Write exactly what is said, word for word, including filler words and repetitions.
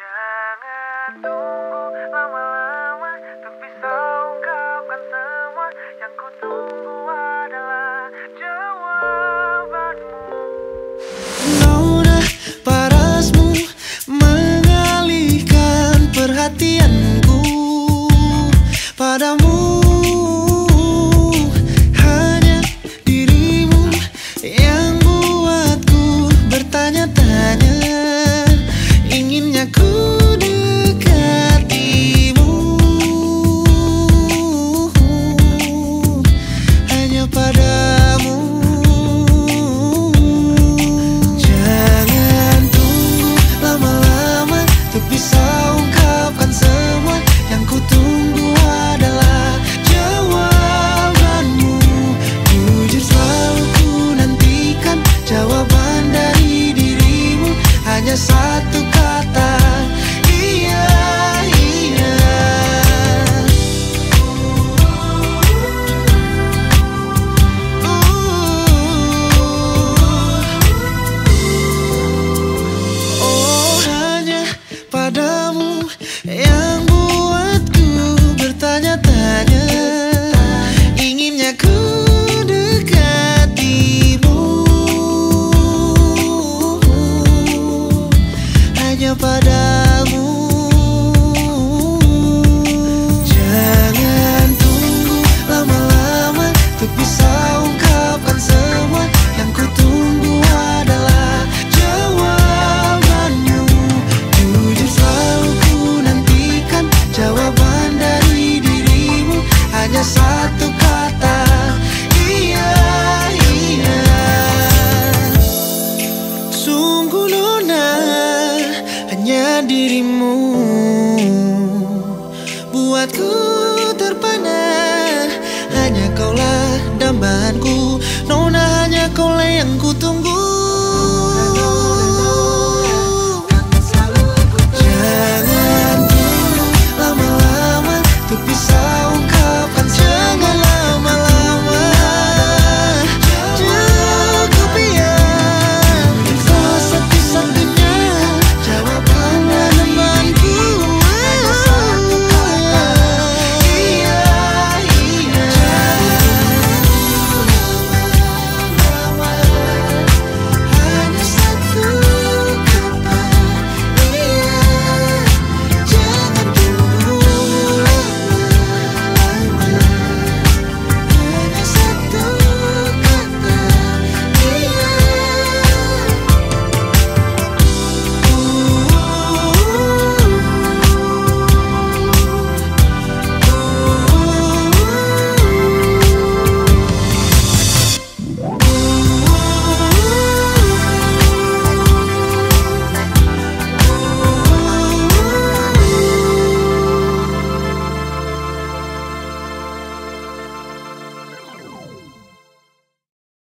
Jangan tunggu lama-lama untuk bisa ungkapkan semua. Yang ku tunggu adalah jawabanmu. Nona parasmu mengalihkan perhatianku padamu. Hanya dirimu yang buatku bertanya-tanya. Inginnya ku dekatimu hanya padamu. Jangan tunggu lama-lama untuk bisa ungkapkan semua. Yang ku tunggu adalah jawabanmu. Jujur selalu ku nantikan jawaban dari dirimu. Hanya satu kata, iya, iya. Oh, hanya padamu yang buatku bertanya-tanya. Inginnya ku dekatimu hanya padamu. Jangan tunggu lama-lama untuk bisa ungkapkan semua. Yang ku tunggu adalah jawabanmu. Jujur selalu ku nantikan jawaban dari dirimu. Hanya satu kata, iya, iya. Sungguh Nona, hanya dirimu buatku terpana. Hanya kaulah dambaan ku.